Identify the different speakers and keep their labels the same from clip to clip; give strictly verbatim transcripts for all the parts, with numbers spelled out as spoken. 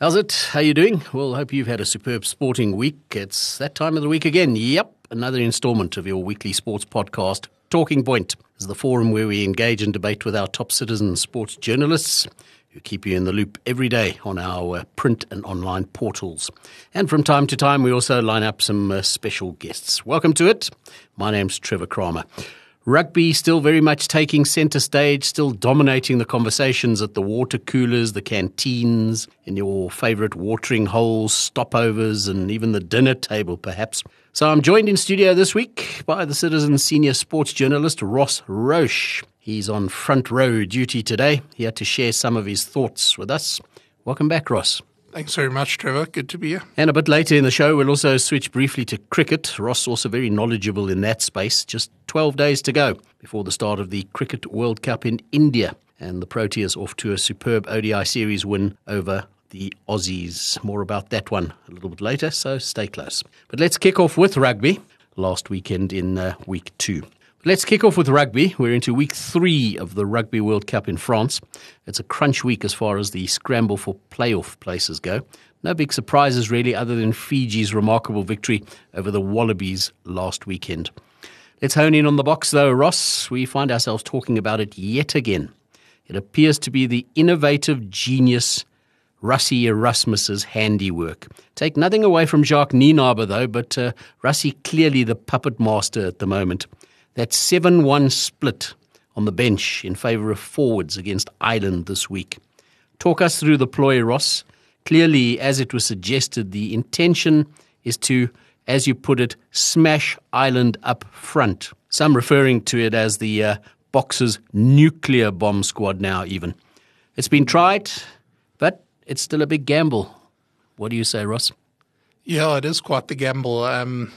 Speaker 1: How's it? How you doing? Well, hope you've had a superb sporting week. It's that time of the week again. Yep, another installment of your weekly sports podcast, Talking Point. This is the forum where we engage and debate with our top citizen sports journalists who keep you in the loop every day on our uh, print and online portals. And from time to time, we also line up some uh, special guests. Welcome to it. My name's Trevor Kramer. Rugby still very much taking centre stage, still dominating the conversations at the water coolers, the canteens, in your favourite watering holes, stopovers, and even the dinner table, perhaps. So I'm joined in studio this week by the Citizen senior sports journalist, Ross Roche. He's on front row duty today. He had to share some of his thoughts with us. Welcome back, Ross.
Speaker 2: Thanks very much, Trevor. Good to be here.
Speaker 1: And a bit later in the show, we'll also switch briefly to cricket. Ross also very knowledgeable in that space. Just twelve days to go before the start of the Cricket World Cup in India. And the Proteas off to a superb O D I series win over the Aussies. More about that one a little bit later, so stay close. But let's kick off with rugby. Last weekend in uh, week two. Let's kick off with rugby. We're into week three of the Rugby World Cup in France. It's a crunch week as far as the scramble for playoff places go. No big surprises really, other than Fiji's remarkable victory over the Wallabies last weekend. Let's hone in on the box though, Ross. We find ourselves talking about it yet again. It appears to be the innovative genius Rassie Erasmus's handiwork. Take nothing away from Jacques Nienaber though, but uh, Rassie clearly the puppet master at the moment. That seven one split on the bench in favour of forwards against Ireland this week. Talk us through the ploy, Ross. Clearly, as it was suggested, the intention is to, as you put it, smash Ireland up front. Some referring to it as the uh, Boxer's nuclear bomb squad now even. It's been tried, but it's still a big gamble. What do you say, Ross?
Speaker 2: Yeah, it is quite the gamble. Um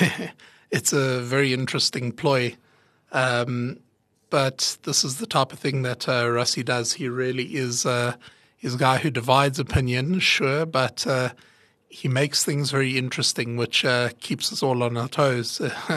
Speaker 2: It's a very interesting ploy, um, but this is the type of thing that uh, Rassie does. He really is uh, he's a guy who divides opinion, sure, but uh, he makes things very interesting, which uh, keeps us all on our toes.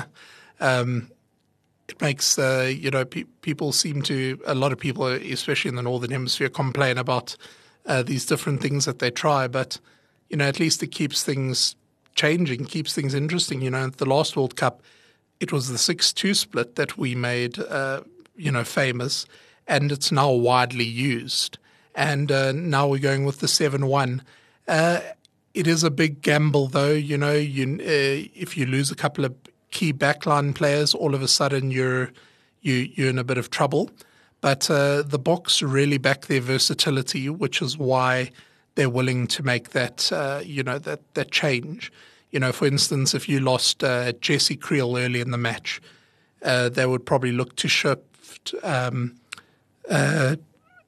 Speaker 2: um, it makes, uh, you know, pe- people seem to, a lot of people, especially in the Northern Hemisphere, complain about uh, these different things that they try, but, you know, at least it keeps things changing, keeps things interesting. You know, at the last World Cup, it was the six two split that we made, uh, you know, famous, and it's now widely used. And uh, now we're going with the seven one. Uh, it is a big gamble, though. You know, you uh, if you lose a couple of key backline players, all of a sudden you're you, you're in a bit of trouble. But uh, the Boks really back their versatility, which is why they're willing to make that, uh, you know, that, that change. You know, for instance, if you lost uh, Jesse Creel early in the match, uh, they would probably look to shift um, uh,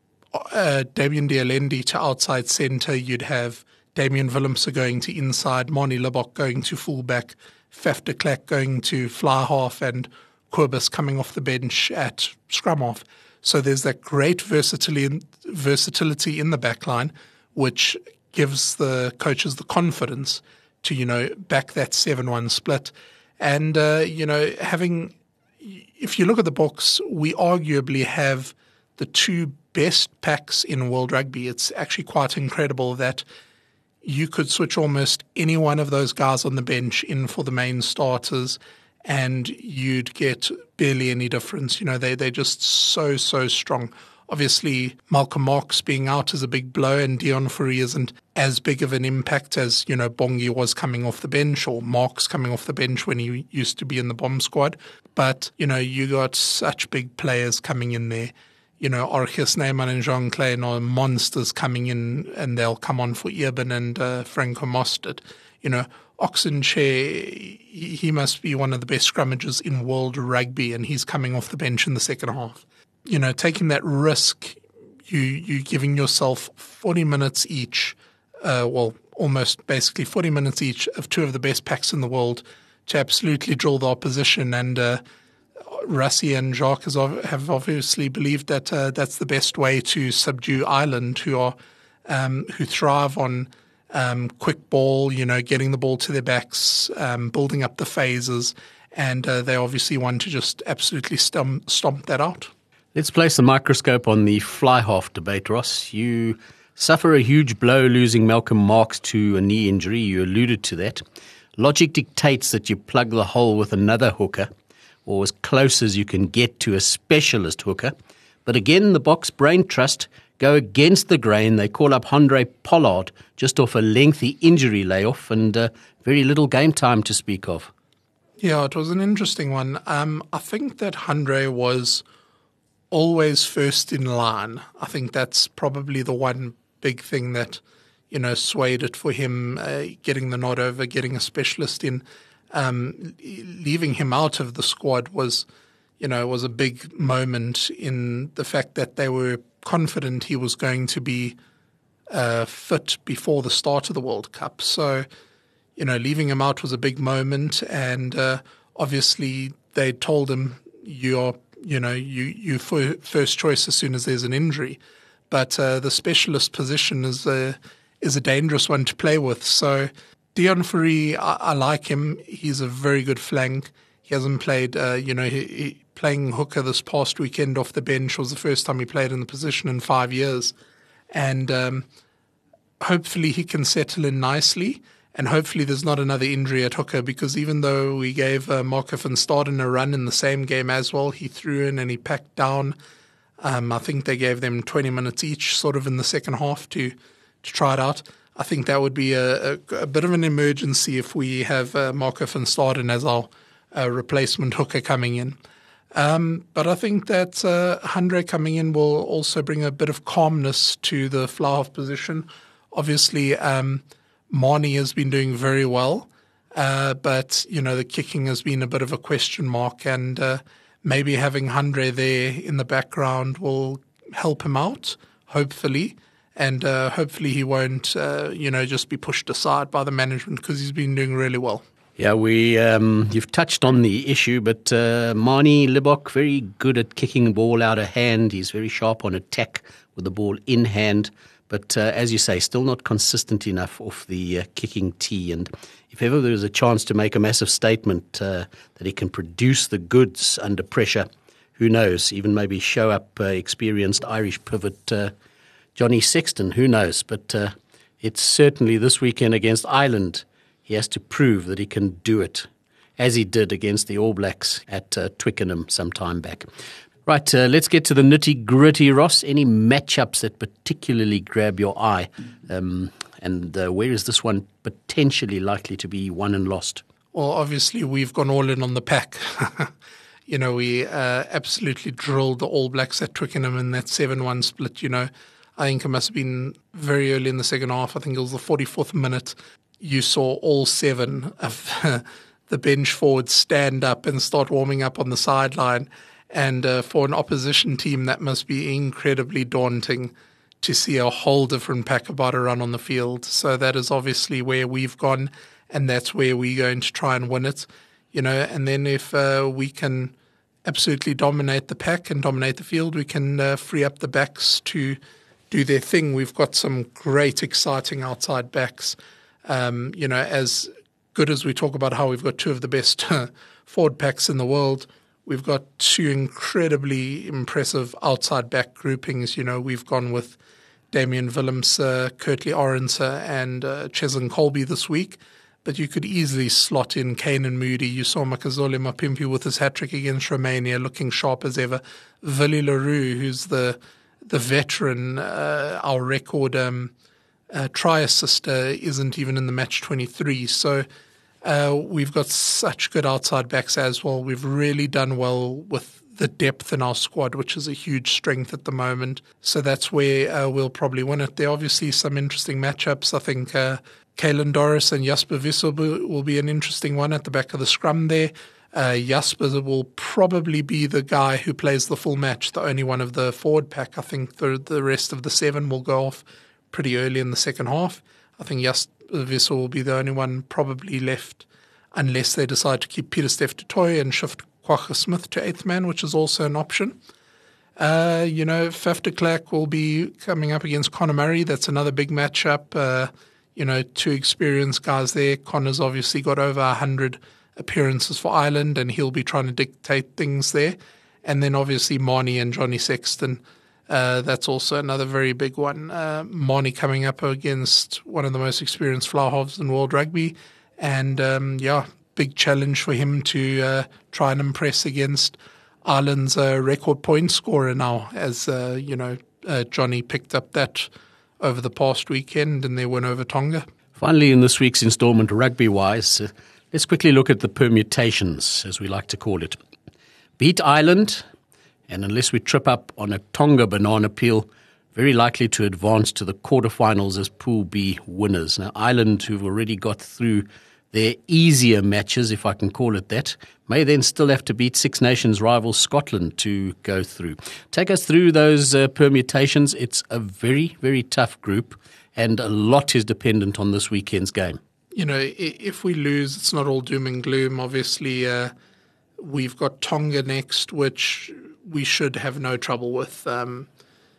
Speaker 2: uh, Damien Dialendi to outside centre. You'd have Damian Willemse going to inside, Manie Libbok going to fullback, Faf de Klerk going to fly half, and Kobus coming off the bench at scrum half. So there's that great versatility in, versatility in the backline, which gives the coaches the confidence to, you know, back that seven one split. And, uh, you know, having, if you look at the Boks, we arguably have the two best packs in world rugby. It's actually quite incredible that you could switch almost any one of those guys on the bench in for the main starters and you'd get barely any difference. You know, they, they're just so, so strong. Obviously, Malcolm Marx being out is a big blow, and Deon Fourie isn't as big of an impact as, you know, Bongi was coming off the bench, or Marx coming off the bench when he used to be in the bomb squad. But, you know, you got such big players coming in there. You know, Orchies Neyman and Jean Klein are monsters coming in, and they'll come on for Eben and uh, Franco Mostert. You know, Oxenchair, he must be one of the best scrummagers in world rugby, and he's coming off the bench in the second half. You know, taking that risk, you you giving yourself forty minutes each, uh, well, almost basically forty minutes each of two of the best packs in the world to absolutely drill the opposition. And uh, Rassie and Jacques has, have obviously believed that uh, that's the best way to subdue Ireland, who are um, who thrive on um, quick ball, you know, getting the ball to their backs, um, building up the phases, and uh, they obviously want to just absolutely stomp, stomp that out.
Speaker 1: Let's place the microscope on the fly half debate, Ross. You Suffer a huge blow losing Malcolm Marx to a knee injury. You alluded to that. Logic dictates that you plug the hole with another hooker, or as close as you can get to a specialist hooker. But again, the Boks Brain Trust go against the grain. They call up Handré Pollard just off a lengthy injury layoff and uh, very little game time to speak of.
Speaker 2: Yeah, it was an interesting one. Um, I think that Handré was always first in line. I think that's probably the one big thing that, you know, swayed it for him, uh, getting the nod over, getting a specialist in. Um, leaving him out of the squad was, you know, was a big moment in the fact that they were confident he was going to be uh, fit before the start of the World Cup. So, you know, leaving him out was a big moment, and uh, obviously they told him you're, you know, you you for first choice as soon as there's an injury. But uh, the specialist position is a is a dangerous one to play with. So Deon Fourie, I, I like him. He's a very good flank. He hasn't played, uh, you know, he, he, playing hooker this past weekend off the bench was the first time he played in the position in five years. And um, hopefully he can settle in nicely, and hopefully there's not another injury at hooker, because even though we gave uh, Marco van Staden a run in the same game as well, he threw in and he packed down. Um, I think they gave them twenty minutes each sort of in the second half to, to try it out. I think that would be a, a, a bit of an emergency if we have uh, Marco van Staden as our uh, replacement hooker coming in. Um, but I think that uh, Handré coming in will also bring a bit of calmness to the fly-half position. Obviously, um, Manie has been doing very well, uh, but, you know, the kicking has been a bit of a question mark, and uh, maybe having Handré there in the background will help him out, hopefully, and uh, hopefully he won't, uh, you know, just be pushed aside by the management, because he's been doing really well.
Speaker 1: Yeah, we um, you've touched on the issue, but uh, Manie Libbok, very good at kicking the ball out of hand. He's very sharp on attack with the ball in hand. But uh, as you say, still not consistent enough off the uh, kicking tee. And if ever there was a chance to make a massive statement uh, that he can produce the goods under pressure, who knows, even maybe show up uh, experienced Irish pivot uh, Johnny Sexton, who knows. But uh, it's certainly this weekend against Ireland, he has to prove that he can do it, as he did against the All Blacks at uh, Twickenham some time back. Right, uh, let's get to the nitty-gritty, Ross. Any matchups that particularly grab your eye? Um, and uh, where is this one potentially likely to be won and lost?
Speaker 2: Well, obviously, we've gone all in on the pack. you know, we uh, absolutely drilled the All Blacks at Twickenham in that seven one split. You know, I think it must have been very early in the second half. I think it was the forty-fourth minute. You saw all seven of the bench forwards stand up and start warming up on the sideline. And uh, for an opposition team, that must be incredibly daunting to see a whole different pack about to run on the field. So that is obviously where we've gone, and that's where we're going to try and win it. You know, and then if uh, we can absolutely dominate the pack and dominate the field, we can uh, free up the backs to do their thing. We've got some great, exciting outside backs. Um, you know, as good as we talk about how we've got two of the best forward packs in the world, we've got two incredibly impressive outside back groupings. You know, we've gone with Damian Willems, uh, Kurtley Orense, and uh, Cheslin Colby this week. But you could easily slot in Kane and Moody. You saw Makazole Mapimpi with his hat-trick against Romania, looking sharp as ever. Willie Leroux, who's the the veteran, uh, our record um, uh, try assister, isn't even in the match twenty-three. So uh, we've got such good outside backs as well. We've really done well with the depth in our squad, which is a huge strength at the moment. So that's where uh, we'll probably win it. There are obviously some interesting matchups. I think uh, Caelan Doris and Jasper Wissel will be an interesting one at the back of the scrum there. Uh, Jasper will probably be the guy who plays the full match, the only one of the forward pack. I think the the rest of the seven will go off pretty early in the second half. I think Jasper Wissel will be the only one probably left, unless they decide to keep Pieter-Steph du Toit and shift Kwagga Smith to eighth man, which is also an option. Uh, you know, Faf de Klerk will be coming up against Conor Murray. That's another big matchup. Uh, you know, two experienced guys there. Conor's obviously got over one hundred appearances for Ireland, and he'll be trying to dictate things there. And then obviously Manie and Johnny Sexton. Uh, that's also another very big one. Uh, Mani coming up against one of the most experienced fly halves in world rugby. And, um, yeah, big challenge for him to uh, try and impress against Ireland's uh, record point scorer now, as, uh, you know, uh, Johnny picked up that over the past weekend in their win over Tonga.
Speaker 1: Finally, in this week's instalment, rugby-wise, uh, let's quickly look at the permutations, as we like to call it. Beat Ireland, and unless we trip up on a Tonga banana peel, very likely to advance to the quarterfinals as Pool B winners. Now, Ireland, who've already got through their easier matches, if I can call it that, may then still have to beat Six Nations rival Scotland to go through. Take us through those uh, permutations. It's a very, very tough group, and a lot is dependent on this weekend's game.
Speaker 2: You know, if we lose, it's not all doom and gloom. Obviously, uh, we've got Tonga next, which we should have no trouble with. Um,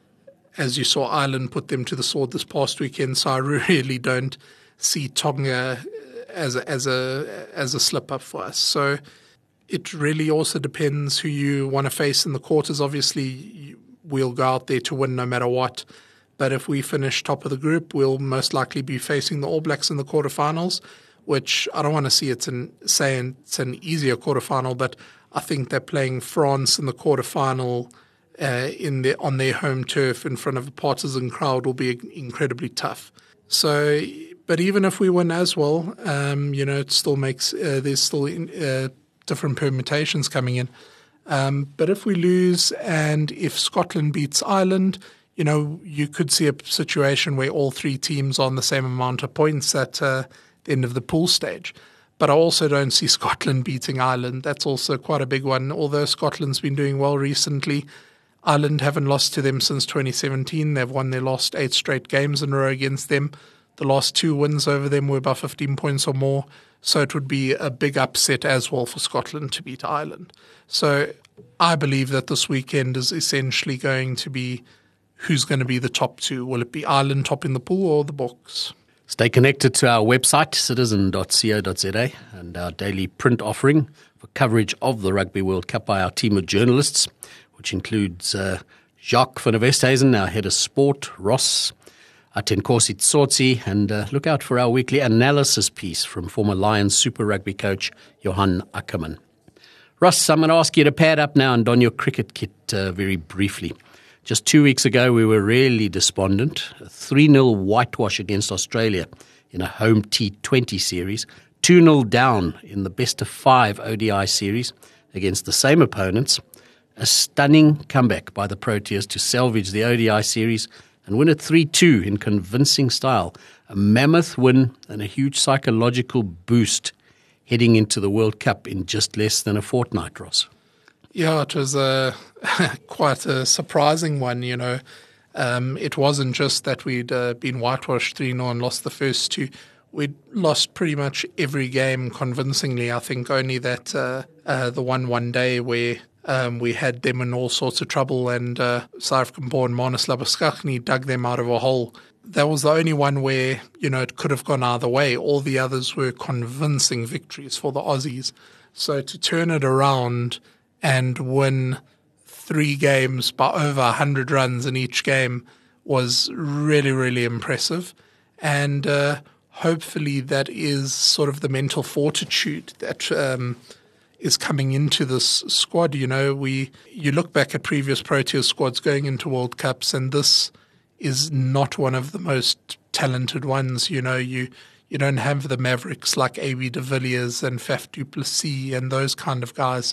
Speaker 2: as you saw, Ireland put them to the sword this past weekend, so I really don't see Tonga as a, as a as a slip up for us. So it really also depends who you want to face in the quarters. Obviously, we'll go out there to win no matter what. But if we finish top of the group, we'll most likely be facing the All Blacks in the quarterfinals, which I don't want to see it's an, saying it's an easier quarterfinal, but I think they're playing France in the quarterfinal uh, in their, on their home turf in front of a partisan crowd will be incredibly tough. So, but even if we win as well, um, you know, it still makes uh, there's still uh, different permutations coming in. Um, but if we lose and if Scotland beats Ireland, you know, you could see a situation where all three teams are on the same amount of points at uh, the end of the pool stage. But I also don't see Scotland beating Ireland. That's also quite a big one. Although Scotland's been doing well recently, Ireland haven't lost to them since twenty seventeen. They've won their last eight straight games in a row against them. The last two wins over them were by fifteen points or more. So it would be a big upset as well for Scotland to beat Ireland. So I believe that this weekend is essentially going to be who's going to be the top two. Will it be Ireland topping the pool or the Boks?
Speaker 1: Stay connected to our website, citizen dot co dot za, and our daily print offering for coverage of the Rugby World Cup by our team of journalists, which includes uh, Jacques van der Westhuizen, our head of sport, Ross, Atenkosi Tsotsi, and uh, look out for our weekly analysis piece from former Lions Super Rugby coach Johan Ackerman. Ross, I'm going to ask you to pad up now and don your cricket kit uh, very briefly. Just two weeks ago, we were really despondent. A three nil whitewash against Australia in a home T twenty series. two nil down in the best of five O D I series against the same opponents. A stunning comeback by the Proteas to salvage the O D I series and win it three two in convincing style. A mammoth win and a huge psychological boost heading into the World Cup in just less than a fortnight, Ross.
Speaker 2: Yeah, it was a, quite a surprising one, you know. Um, it wasn't just that we'd uh, been whitewashed three nil and lost the first two. We'd lost pretty much every game convincingly. I think only that uh, uh, the one one day where um, we had them in all sorts of trouble and uh, Saif Kampor and Marnus Labuschagne dug them out of a hole. That was the only one where, you know, it could have gone either way. All the others were convincing victories for the Aussies. So to turn it around and win three games by over one hundred runs in each game was really, really impressive. And uh, hopefully that is sort of the mental fortitude that um, is coming into this squad. You know, we you look back at previous Proteas squads going into World Cups, and this is not one of the most talented ones. You know, you you don't have the Mavericks like A B de Villiers and Faf du Plessis and those kind of guys.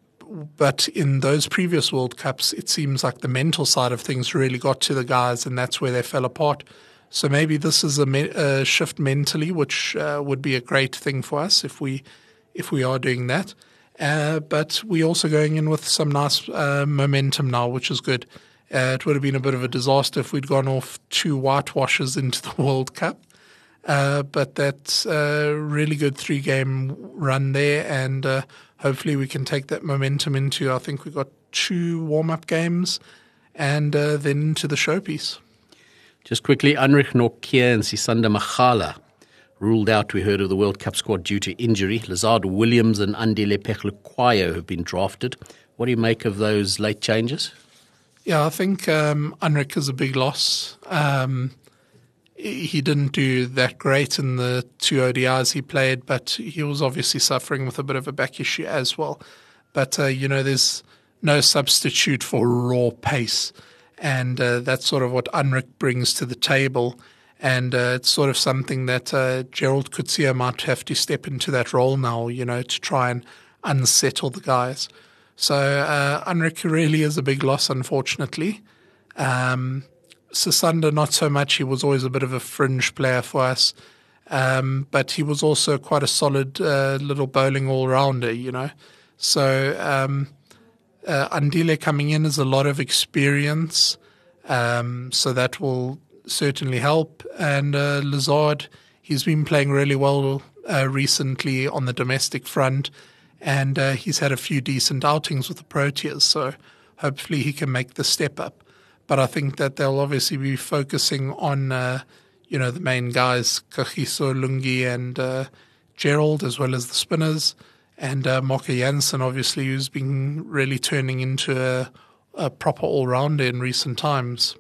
Speaker 2: But in those previous World Cups, it seems like the mental side of things really got to the guys, and that's where they fell apart. So maybe this is a, me- a shift mentally, which uh, would be a great thing for us if we if we are doing that. Uh, but we're also going in with some nice uh, momentum now, which is good. Uh, it would have been a bit of a disaster if we'd gone off two whitewashes into the World Cup. Uh, but that's a really good three-game run there, and uh, hopefully we can take that momentum into, I think we've got two warm-up games, and uh, then into the showpiece.
Speaker 1: Just quickly, Anrich Nortje and Sisanda Magala ruled out, we heard, of the World Cup squad due to injury. Lazard Williams and Andile Pechluquayo have been drafted. What do you make of those late changes?
Speaker 2: Yeah, I think um, Unrick is a big loss. Um, he didn't do that great in the two O D Is he played, but he was obviously suffering with a bit of a back issue as well. But, uh, you know, there's no substitute for raw pace. And uh, that's sort of what Unrick brings to the table. And uh, it's sort of something that uh, Gerald Coetzee might have to step into that role now, you know, to try and unsettle the guys. So uh, Unrick really is a big loss, unfortunately. Um, Sisanda, not so much. He was always a bit of a fringe player for us. Um, but he was also quite a solid uh, little bowling all-rounder, you know. So um, uh, Andile coming in is a lot of experience. Um, so that will certainly help. And uh, Lazard, he's been playing really well uh, recently on the domestic front. And uh, he's had a few decent outings with the Proteas. So hopefully he can make the step up. But I think that they'll obviously be focusing on, uh, you know, the main guys, Kagiso, Lungi and uh, Gerald, as well as the spinners. And uh, Moka Jansen, obviously, who's been really turning into a, a proper all-rounder in recent times.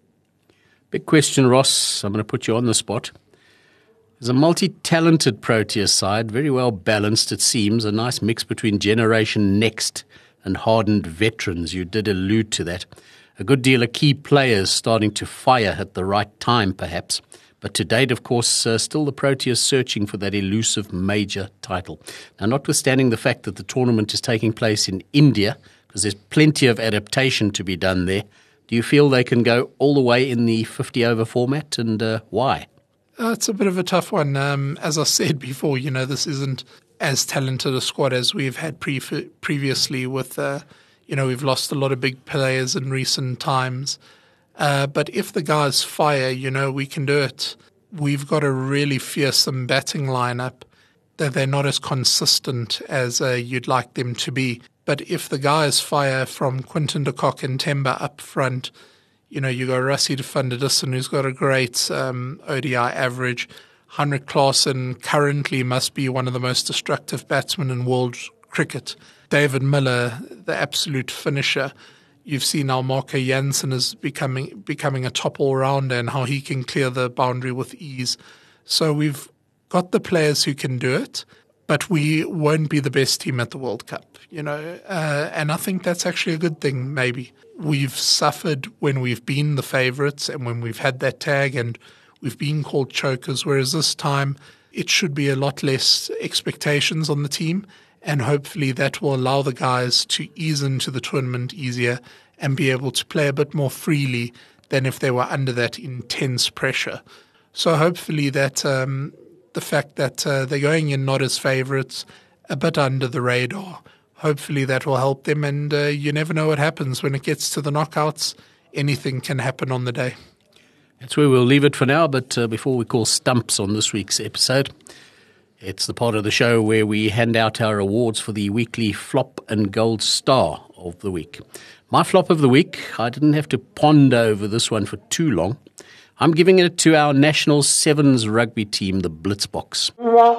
Speaker 1: Big question, Ross. I'm going to put you on the spot. There's a multi-talented Proteas side, very well balanced, it seems, a nice mix between Generation Next and hardened veterans. You did allude to that. A good deal of key players starting to fire at the right time, perhaps. But to date, of course, uh, still the Proteas searching for that elusive major title. Now, notwithstanding the fact that the tournament is taking place in India, because there's plenty of adaptation to be done there, do you feel they can go all the way in the fifty-over format, and uh, why?
Speaker 2: Uh, it's a bit of a tough one. Um, as I said before, you know, this isn't as talented a squad as we've had pre- previously with... Uh, You know, we've lost a lot of big players in recent times. Uh, but if the guys fire, you know, we can do it. We've got a really fearsome batting lineup that they're not as consistent as uh, you'd like them to be. But if the guys fire from Quinton de Kock and Temba up front, you know, you got Rassie de van der Dussen, who's got a great um, O D I average. Henrik Klaasen currently must be one of the most destructive batsmen in world cricket. David Miller, the absolute finisher. You've seen how Moka Jansen is becoming becoming a top all-rounder and how he can clear the boundary with ease. So we've got the players who can do it, but we won't be the best team at the World Cup, you know. Uh, and I think that's actually a good thing, maybe. We've suffered when we've been the favourites and when we've had that tag and we've been called chokers, whereas this time it should be a lot less expectations on the team. And hopefully that will allow the guys to ease into the tournament easier and be able to play a bit more freely than if they were under that intense pressure. So hopefully that um, the fact that uh, they're going in not as favourites, a bit under the radar, hopefully that will help them. And uh, you never know what happens when it gets to the knockouts. Anything can happen on the day.
Speaker 1: That's where we'll leave it for now. But uh, before we call stumps on this week's episode, it's the part of the show where we hand out our awards for the weekly flop and gold star of the week. My flop of the week, I didn't have to ponder over this one for too long. I'm giving it to our national sevens rugby team, the Blitzboks.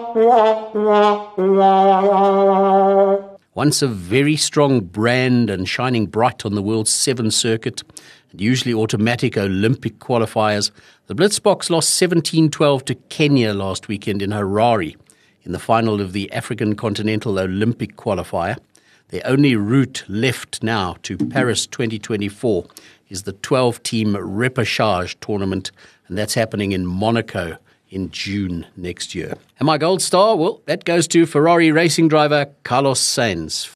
Speaker 1: Once a very strong brand and shining bright on the World Seven circuit, and usually automatic Olympic qualifiers, the Blitzboks lost seventeen twelve to Kenya last weekend in Harare, in the final of the African Continental Olympic qualifier. Their only route left now to Paris twenty twenty-four is the twelve-team repechage tournament, and that's happening in Monaco in June next year. And my gold star, well, that goes to Ferrari racing driver Carlos Sainz.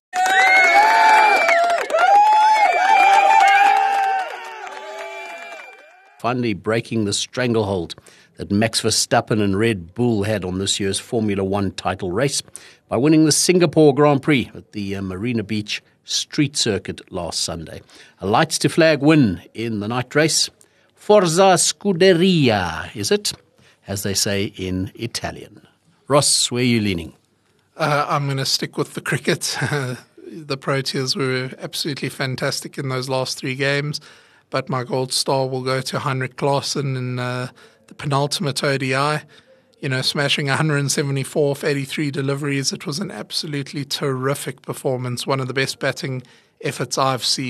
Speaker 1: Finally breaking the stranglehold that Max Verstappen and Red Bull had on this year's Formula One title race by winning the Singapore Grand Prix at the uh, Marina Beach Street Circuit last Sunday. A lights to flag win in the night race. Forza Scuderia, is it? As they say in Italian. Ross, where are you leaning?
Speaker 2: Uh, I'm going to stick with the cricket. The Proteas were absolutely fantastic in those last three games, but my gold star will go to Henrik Klaasen in uh, the penultimate O D I. You know, smashing one hundred seventy-four off eighty-three deliveries. It was an absolutely terrific performance, one of the best batting efforts I've seen.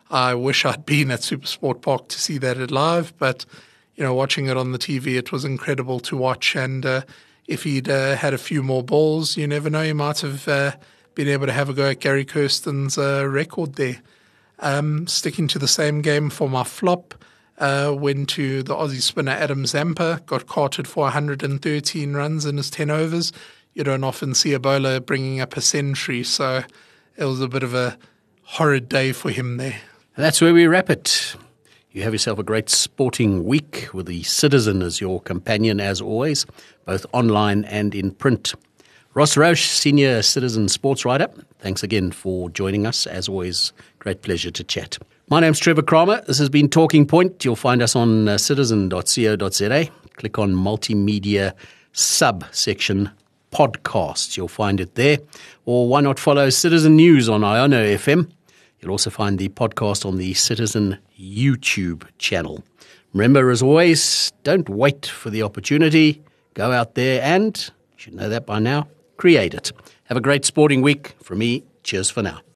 Speaker 2: I wish I'd been at Supersport Park to see that live, but you know, watching it on the T V, it was incredible to watch. And uh, if he'd uh, had a few more balls, you never know, he might have uh, been able to have a go at Gary Kirsten's uh, record there. Um, sticking to the same game for my flop, uh, went to the Aussie spinner Adam Zampa, got carted for one hundred thirteen runs in his ten overs. You don't often see a bowler bringing up a century, so it was a bit of a horrid day for him there.
Speaker 1: That's where we wrap it. You have yourself a great sporting week with the Citizen as your companion, as always, both online and in print. Ross Roche, Senior Citizen Sports Writer, thanks again for joining us. As always, great pleasure to chat. My name's Trevor Kramer. This has been Talking Point. You'll find us on uh, citizen dot co dot za. Click on Multimedia subsection Podcasts. You'll find it there. Or why not follow Citizen News on Iono F M? You'll also find the podcast on the Citizen YouTube channel. Remember, as always, don't wait for the opportunity. Go out there and, you should know that by now, create it. Have a great sporting week. From me, cheers for now.